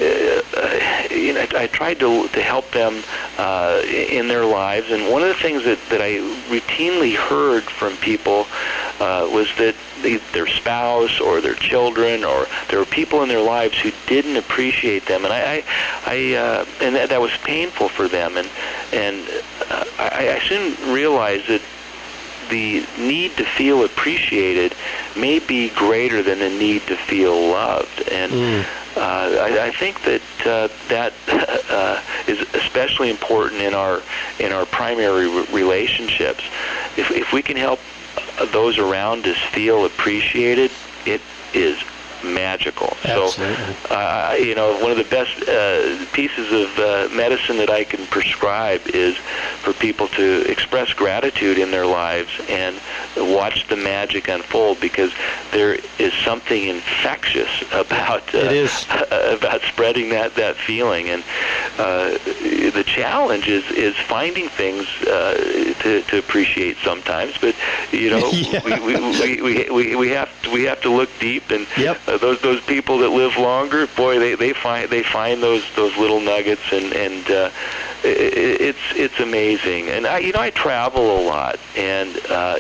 uh, you know, I, I tried to to help them uh, in their lives. And one of the things that, that I routinely heard from people uh, was that they, their spouse or their children, or there were people in their lives who didn't appreciate them, and I, I, I uh, and that, that was painful for them. And and uh, I, I soon realized that the need to feel appreciated may be greater than the need to feel loved. And mm. uh, I, I think that uh, that uh, is especially important in our in our primary re- relationships. If, if we can help those around us feel appreciated, it is magical. Absolutely. So, uh, you know, one of the best uh, pieces of uh, medicine that I can prescribe is for people to express gratitude in their lives and watch the magic unfold, because there is something infectious about uh, it is. about spreading that, that feeling. And uh, the challenge is, is finding things uh, to, to appreciate sometimes. But you know, yeah. we, we, we, we, we have to, we have to look deep, and yep. Uh, those those people that live longer, boy, they, they find they find those those little nuggets, and and uh, it, it's it's amazing. And I you know I travel a lot, and uh,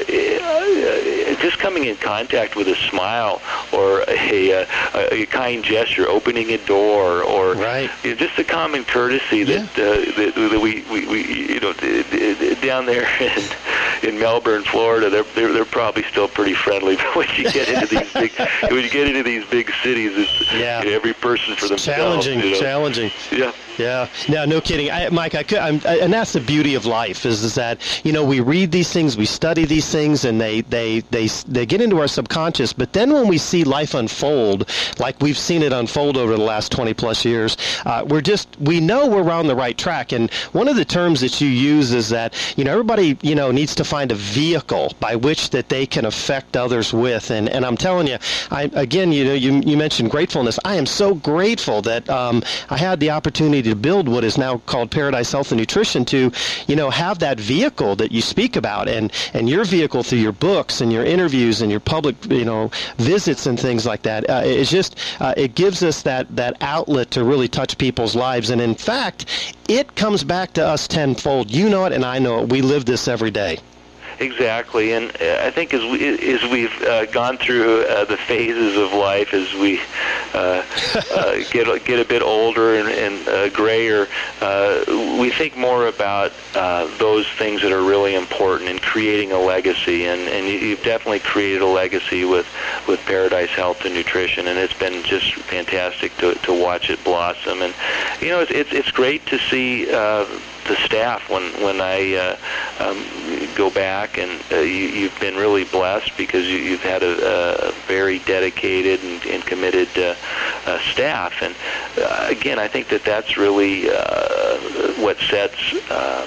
it, just coming in contact with a smile or a, a, a kind gesture, opening a door, or right. you know, just the common courtesy that, yeah. uh, that, that we, we, we you know down there in in Melbourne, Florida, they're they're, they're probably still pretty friendly. But when you get into these big when you get into these big cities, it's yeah. you know, every person for it's themselves. Challenging, you know. challenging. Yeah. Yeah, no, no kidding, I, Mike. I could, I'm, I, and that's the beauty of life is, is that you know we read these things, we study these things, and they they they they get into our subconscious. But then when we see life unfold, like we've seen it unfold over the last twenty plus years, uh, we're just we know we're on the right track. And one of the terms that you use is that you know everybody you know needs to find a vehicle by which that they can affect others with. And and I'm telling you, I again, you know, you you mentioned gratefulness. I am so grateful that um, I had the opportunity to build what is now called Paradise Health and Nutrition to, you know, have that vehicle that you speak about, and, and your vehicle through your books and your interviews and your public, you know, visits and things like that. Uh, it's just, uh, it gives us that, that outlet to really touch people's lives. And in fact, it comes back to us tenfold. You know it, and I know it. We live this every day. Exactly, and I think as we as we've uh, gone through uh, the phases of life, as we uh, uh, get get a bit older and, and uh, grayer, uh, we think more about uh, those things that are really important in creating a legacy. And, and you've definitely created a legacy with, with Paradise Health and Nutrition, and it's been just fantastic to to watch it blossom. And you know, it's it's, it's great to see. Uh, the staff when when I uh, um, go back, and uh, you, you've been really blessed because you, you've had a, a very dedicated and, and committed uh, uh, staff. And uh, again, I think that that's really uh, what sets uh,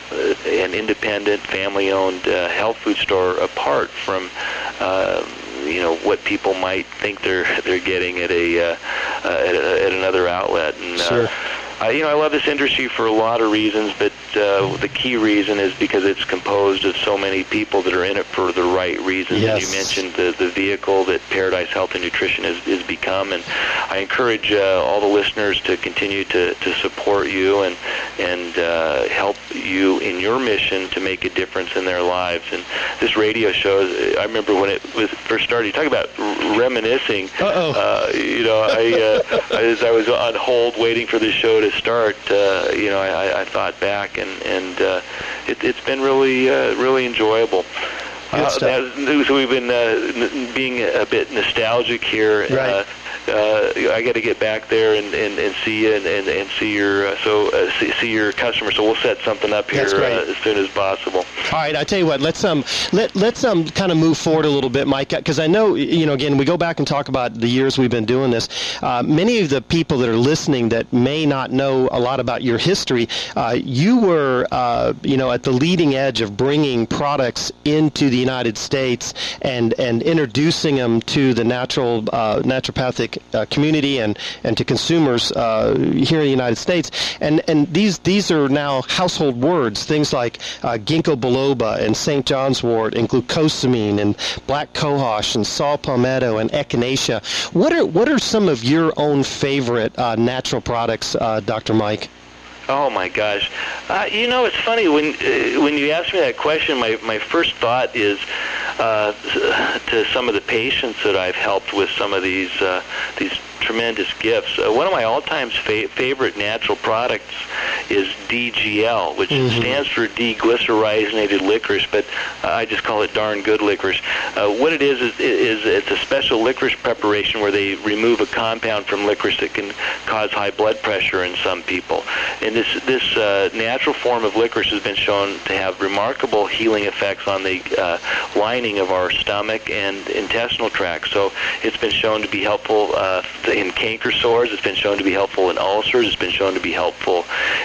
an independent, family-owned uh, health food store apart from uh, you know what people might think they're they're getting at a uh, uh, at, a, at another outlet. And, sure. Uh, Uh, you know, I love this industry for a lot of reasons, but uh, the key reason is because it's composed of so many people that are in it for the right reasons. Yes. And you mentioned the, the vehicle that Paradise Health and Nutrition has, has become, and I encourage uh, all the listeners to continue to, to support you and and uh, help you in your mission to make a difference in their lives. And this radio show, I remember when it was first started, you talk about reminiscing. Uh-oh. Uh, you know, I, uh, as I was on hold waiting for this show to start, uh, you know, I, I thought back, and and uh, it, it's been really, uh, really enjoyable. Uh, that, so we've been uh, n- being a bit nostalgic here. Right. Uh, uh, I got to get back there and, and, and see you and, and, and see your uh, so uh, see, see your customer. So we'll set something up here uh, as soon as possible. All right, I tell you what. Let's um let let's um kind of move forward a little bit, Mike, because I know you know again we go back and talk about the years we've been doing this. Uh, many of the people that are listening that may not know a lot about your history, uh, you were uh, you know at the leading edge of bringing products into the United States and and introducing them to the natural uh, naturopathic uh, community and and to consumers uh, here in the United States. And and these these are now household words. Things like uh, ginkgo biloba and Saint John's wort and glucosamine and black cohosh and saw palmetto and echinacea. What are what are some of your own favorite uh, natural products, uh, Doctor Mike? Oh my gosh! Uh, you know, it's funny when uh, when you ask me that question. My my first thought is uh, to some of the patients that I've helped with some of these uh, these tremendous gifts. Uh, one of my all-time fa- favorite natural products is D G L, which mm-hmm. stands for deglycyrrhizated licorice, but uh, I just call it darn good licorice. Uh, what it is, is is it's a special licorice preparation where they remove a compound from licorice that can cause high blood pressure in some people. And this this uh, natural form of licorice has been shown to have remarkable healing effects on the uh, lining of our stomach and intestinal tract. So it's been shown to be helpful uh, in canker sores. It's been shown to be helpful in ulcers. It's been shown to be helpful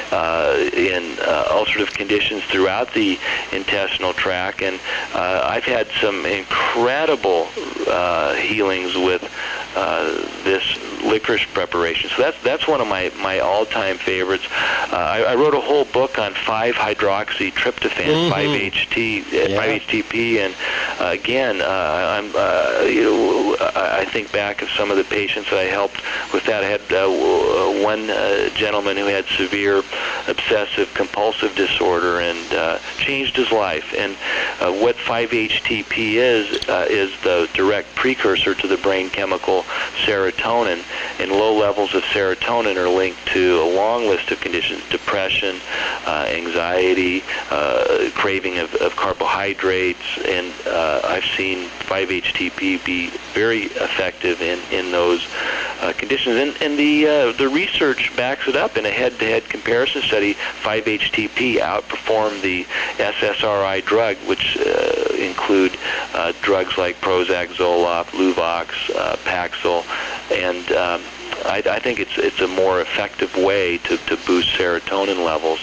uh, in uh, ulcerative conditions throughout the intestinal tract. And uh, I've had some incredible uh, healings with uh, this licorice preparation. So that's that's one of my, my all-time favorites. Uh, I, I wrote a whole book on five hydroxytryptophan, mm-hmm. five H T, yeah. five H T P, and uh, again, uh, I'm uh, you know I think back of some of the patients that I helped with that. I had uh, one uh, gentleman who had severe obsessive compulsive disorder and uh, changed his life. And uh, what five H T P is uh, is the direct precursor to the brain chemical serotonin. And low levels of serotonin are linked to a long list of conditions: depression, uh, anxiety, uh, craving of, of carbohydrates, and uh, I've seen five H T P be very effective in, in those uh, conditions. And, and the uh, the research backs it up in a head-to-head comparison study. five H T P outperformed the S S R I drug, which uh, include uh, drugs like Prozac, Zoloft, Luvox, uh, Paxil, and um, I, I think it's it's a more effective way to, to boost serotonin levels.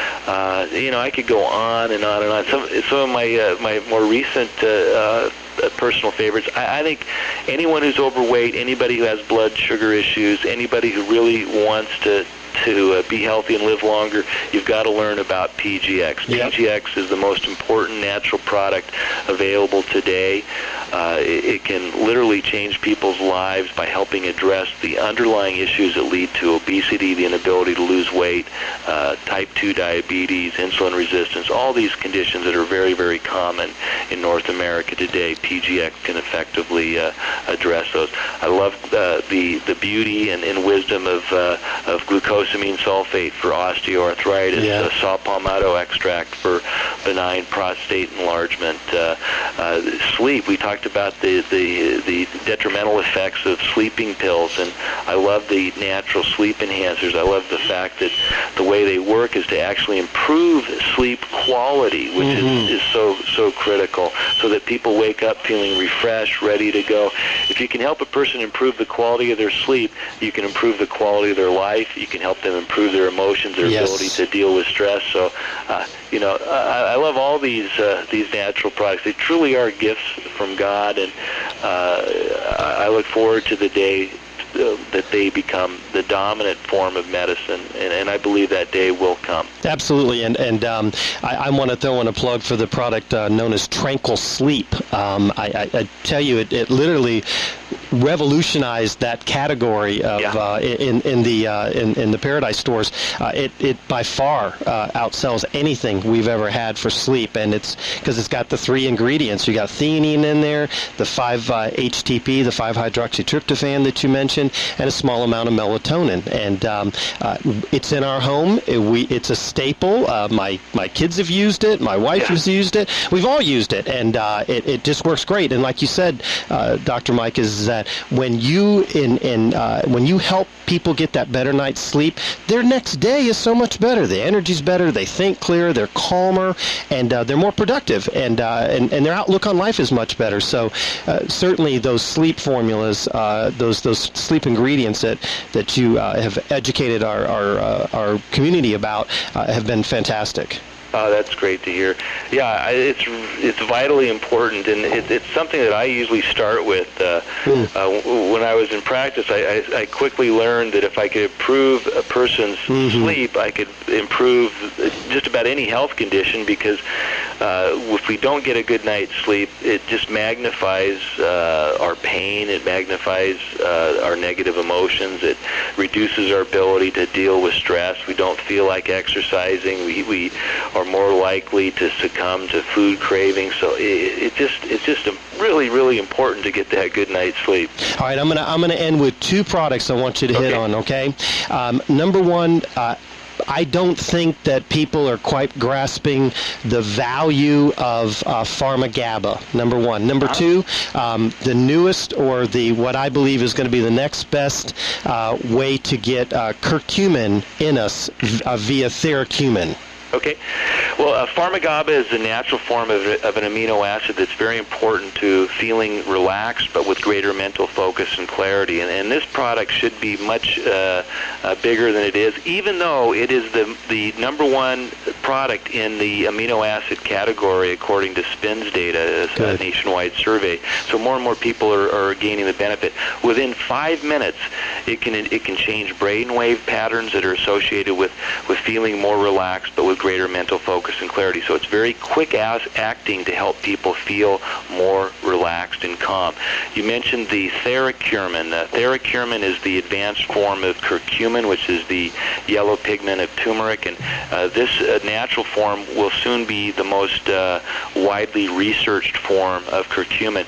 Uh, you know, I could go on and on and on. Some some of my uh, my more recent uh, uh, personal favorites. I, I think anyone who's overweight, anybody who has blood sugar issues, anybody who really wants to to uh, be healthy and live longer, you've got to learn about P G X. Yep. P G X is the most important natural product available today. Uh, it, it can literally change people's lives by helping address the underlying issues that lead to obesity, the inability to lose weight, uh, type two diabetes, insulin resistance, all these conditions that are very, very common in North America today. P G X can effectively uh, address those. I love uh, the, the beauty and, and wisdom of, uh, of glucosamine sulfate for osteoarthritis, yeah. uh, saw palmetto extract for benign prostate enlargement, uh, uh, sleep. We talked about the, the the detrimental effects of sleeping pills, and I love the natural sleep enhancers. I love the fact that the way they work is to actually improve sleep quality, which mm-hmm. is, is so so critical, so that people wake up feeling refreshed, ready to go. If you can help a person improve the quality of their sleep, you can improve the quality of their life. You can help them improve their emotions, their yes. ability to deal with stress. So, uh, you know, I, I love all these uh, these natural products. They truly are gifts from God, and uh, I look forward to the day Uh, that they become the dominant form of medicine, and, and I believe that day will come. Absolutely, and and um, I, I want to throw in a plug for the product uh, known as Tranquil Sleep. Um, I, I, I tell you, it, it literally revolutionized that category of yeah. uh, in in the uh, in, in the Paradise stores. Uh, it it by far uh, outsells anything we've ever had for sleep, and it's because it's got the three ingredients. You got theanine in there, the five H T P, the five hydroxytryptophan that you mentioned, and a small amount of melatonin. And um, uh, it's in our home. It, we it's a staple. Uh, my my kids have used it. My wife yeah. has used it. We've all used it, and uh, it it just works great. And like you said, uh, Doctor Mike, is that when you in in uh, when you help people get that better night's sleep, their next day is so much better. The energy's better. They think clearer. They're calmer, and uh, they're more productive. And uh, and and their outlook on life is much better. So uh, certainly those sleep formulas, uh, those those sleep ingredients that that you uh, have educated our our, uh, our community about uh, have been fantastic. Oh, that's great to hear. Yeah, it's it's vitally important, and it, it's something that I usually start with. Uh, mm. uh, when I was in practice, I, I, I quickly learned that if I could improve a person's mm-hmm. sleep, I could improve just about any health condition, because uh, if we don't get a good night's sleep, it just magnifies uh, our pain, it magnifies uh, our negative emotions, it reduces our ability to deal with stress. We don't feel like exercising. We, we are more likely to succumb to food cravings. So it, it just it's just really really important to get that good night's sleep. All right, I'm gonna I'm gonna end with two products I want you to okay. hit on. Okay, um, number one. Uh, I don't think that people are quite grasping the value of uh, Pharmagaba, number one. Number two, um, the newest, or the what I believe is going to be the next best uh, way to get uh, curcumin in us uh, via Theracumin. Okay. Well, uh, Pharmagaba is a natural form of, of an amino acid that's very important to feeling relaxed, but with greater mental focus and clarity. And, and this product should be much uh, uh, bigger than it is, even though it is the the number one product in the amino acid category according to SPINS data, a nationwide survey. So more and more people are, are gaining the benefit. Within five minutes, it can it can change brainwave patterns that are associated with, with feeling more relaxed, but with greater mental focus and clarity. So it's very quick as acting to help people feel more relaxed and calm. You mentioned the Theracumin. Uh, Theracumin is the advanced form of curcumin, which is the yellow pigment of turmeric, and uh, this uh, natural form will soon be the most uh, widely researched form of curcumin.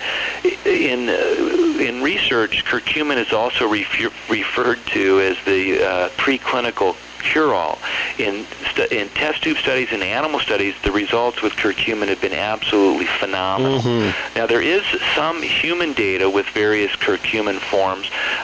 In uh, in research, curcumin is also refer- referred to as the uh, preclinical cure-all. In st- in test tube studies and animal studies, the results with curcumin have been absolutely phenomenal. Mm-hmm. Now, there is some human data with various curcumin forms,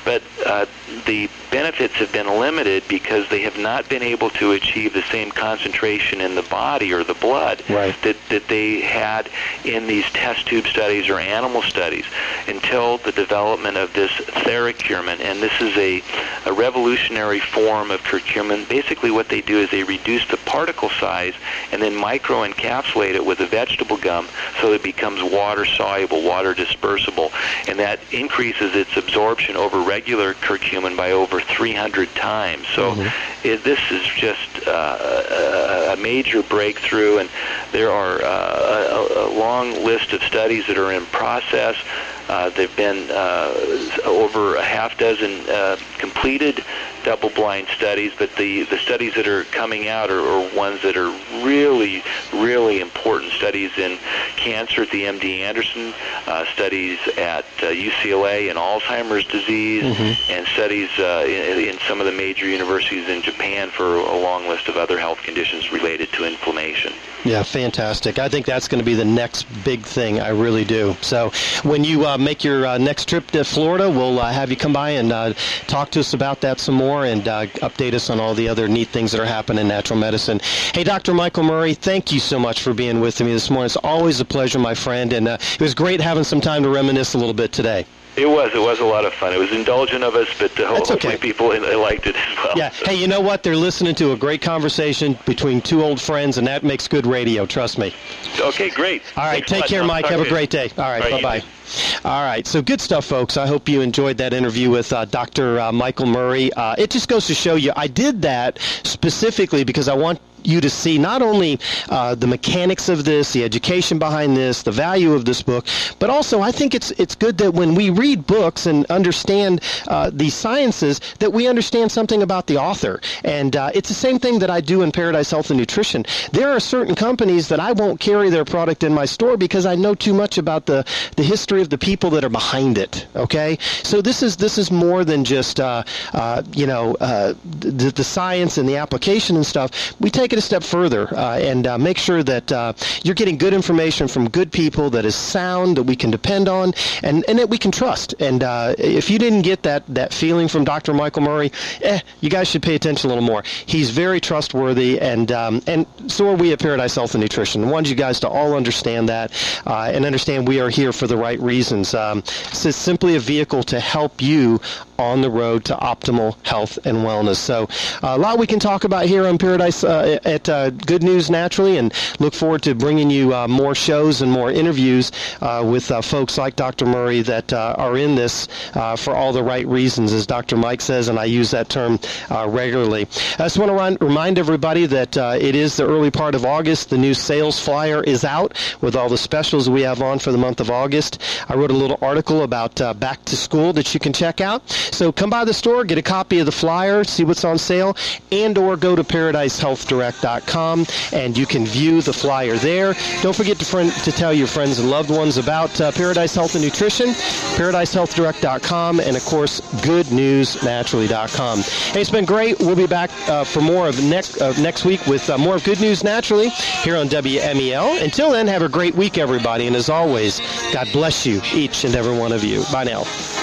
but uh, the benefits have been limited because they have not been able to achieve the same concentration in the body or the blood right. that, that they had in these test tube studies or animal studies until the development of this Theracurmin. And this is a, a revolutionary form of curcumin. Basically what they do is they reduce the particle size and then micro-encapsulate it with a vegetable gum so it becomes water-soluble, water-dispersible, and that increases its absorption over regular curcumin by over three hundred times. So mm-hmm. it, this is just uh, a, a major breakthrough, and there are uh, a, a long list of studies that are in process. Uh, there have been uh, over a half dozen uh, completed double-blind studies, but the, the studies that are coming out are, are ones that are really, really important studies in cancer at the M D Anderson, uh, studies at uh, U C L A in Alzheimer's disease, mm-hmm. and studies uh, in, in some of the major universities in Japan for a long list of other health conditions related to inflammation. Yeah, fantastic. I think that's going to be the next big thing. I really do. So when you uh, make your uh, next trip to Florida, we'll uh, have you come by and uh, talk to us about that some more and uh, update us on all the other neat things that are happening in natural medicine. Hey, Doctor Michael Murray, thank you so much for being with me this morning. It's always a pleasure, my friend, and uh, it was great having some time to reminisce a little bit today. It was. It was a lot of fun. It was indulgent of us, but uh, That's hopefully okay. people liked it as well. Yeah. Hey, you know what? They're listening to a great conversation between two old friends, and that makes good radio. Trust me. Okay, great. All right. Thanks take care, Mike. Have a great day. All right. All right, bye-bye. All right, so good stuff, folks. I hope you enjoyed that interview with uh, Doctor Uh, Michael Murray. Uh, it just goes to show you, I did that specifically because I want you to see not only uh, the mechanics of this, the education behind this, the value of this book, but also I think it's it's good that when we read books and understand uh, the sciences, that we understand something about the author. And uh, it's the same thing that I do in Paradise Health and Nutrition. There are certain companies that I won't carry their product in my store because I know too much about the, the history of the people that are behind it. Okay, so this is this is more than just uh, uh, you know uh, the, the science and the application and stuff. We take it a step further uh, and uh, make sure that uh, you're getting good information from good people that is sound, that we can depend on, and, and that we can trust. And uh, if you didn't get that, that feeling from Doctor Michael Murray, eh, you guys should pay attention a little more. He's very trustworthy, and um, and so are we at Paradise Health and Nutrition. I want you guys to all understand that uh, and understand we are here for the right reasons. Um, this is simply a vehicle to help you on the road to optimal health and wellness. So uh, a lot we can talk about here on Paradise uh, at uh, Good News Naturally, and look forward to bringing you uh, more shows and more interviews uh, with uh, folks like Doctor Murray that uh, are in this uh, for all the right reasons, as Doctor Mike says, and I use that term uh, regularly. I just want to run, remind everybody that uh, it is the early part of August. The new sales flyer is out with all the specials we have on for the month of August. I wrote a little article about uh, back to school that you can check out. So come by the store, get a copy of the flyer, see what's on sale, and or go to paradise health direct dot com and you can view the flyer there. Don't forget to, friend, to tell your friends and loved ones about uh, Paradise Health and Nutrition, paradise health direct dot com, and of course good news naturally dot com. Hey, it's been great. We'll be back uh, for more of next uh, next week with uh, more of Good News Naturally here on W M E L. Until then, have a great week, everybody, and as always, God bless you, each and every one of you. Bye now.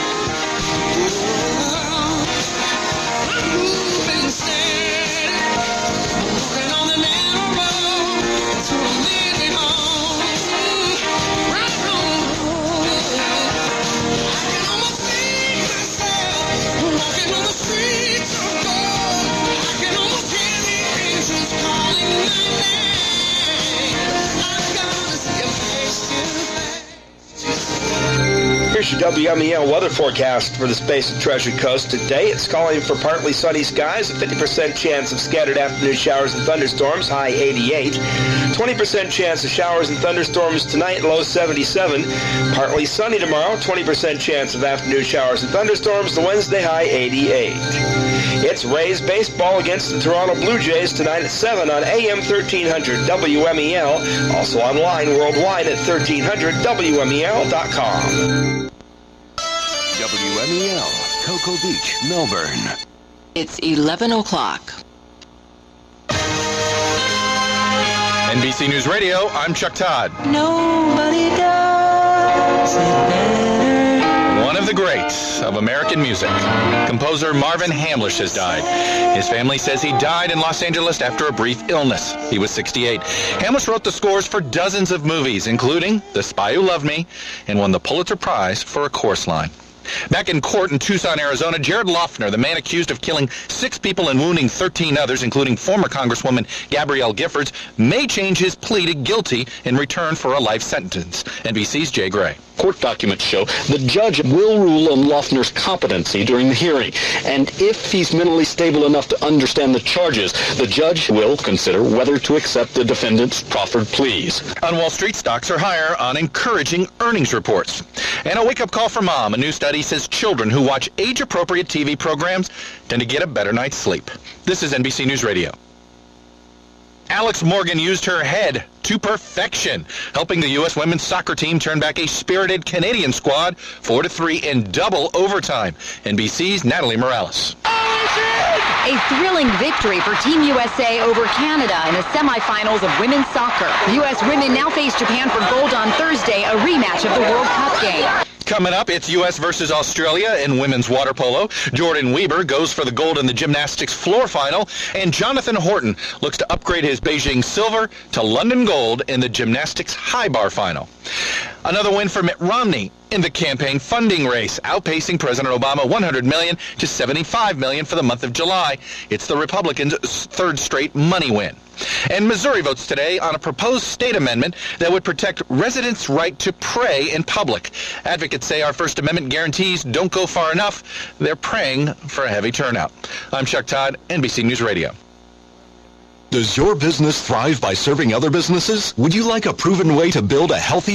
Here's your W M E L weather forecast for the Space and Treasure Coast today. It's calling for partly sunny skies, a fifty percent chance of scattered afternoon showers and thunderstorms, high eighty-eight. twenty percent chance of showers and thunderstorms tonight, low seventy-seven. Partly sunny tomorrow, twenty percent chance of afternoon showers and thunderstorms, the Wednesday high eighty-eight. It's Rays baseball against the Toronto Blue Jays tonight at seven on A M thirteen hundred W M E L. Also online worldwide at thirteen hundred W M E L dot com. W M E L, Cocoa Beach, Melbourne. It's eleven o'clock. N B C News Radio, I'm Chuck Todd. Nobody does it better. One of the greats. night of American music. Composer Marvin Hamlisch has died. His family says he died in Los Angeles after a brief illness. He was sixty-eight. Hamlisch wrote the scores for dozens of movies, including The Spy Who Loved Me, and won the Pulitzer Prize for A Chorus Line. Back in court in Tucson, Arizona, Jared Loughner, the man accused of killing six people and wounding thirteen others, including former Congresswoman Gabrielle Giffords, may change his plea to guilty in return for a life sentence. N B C's Jay Gray. Court documents show the judge will rule on Loughner's competency during the hearing. And if he's mentally stable enough to understand the charges, the judge will consider whether to accept the defendant's proffered pleas. On Wall Street, stocks are higher on encouraging earnings reports. And a wake-up call for mom. A new study says children who watch age-appropriate T V programs tend to get a better night's sleep. This is N B C News Radio. Alex Morgan used her head to perfection, helping the U S women's soccer team turn back a spirited Canadian squad four to three in double overtime. N B C's Natalie Morales. A thrilling victory for Team U S A over Canada in the semifinals of women's soccer. U S women now face Japan for gold on Thursday, a rematch of the World Cup game. Coming up, it's U S versus Australia in women's water polo. Jordan Weber goes for the gold in the gymnastics floor final. And Jonathan Horton looks to upgrade his Beijing silver to London gold in the gymnastics high bar final. Another win for Mitt Romney in the campaign funding race, outpacing President Obama one hundred million dollars to seventy-five million dollars for the month of July. It's the Republicans' third straight money win. And Missouri votes today on a proposed state amendment that would protect residents' right to pray in public. Advocates say our First Amendment guarantees don't go far enough. They're praying for a heavy turnout. I'm Chuck Todd, N B C News Radio. Does your business thrive by serving other businesses? Would you like a proven way to build a healthy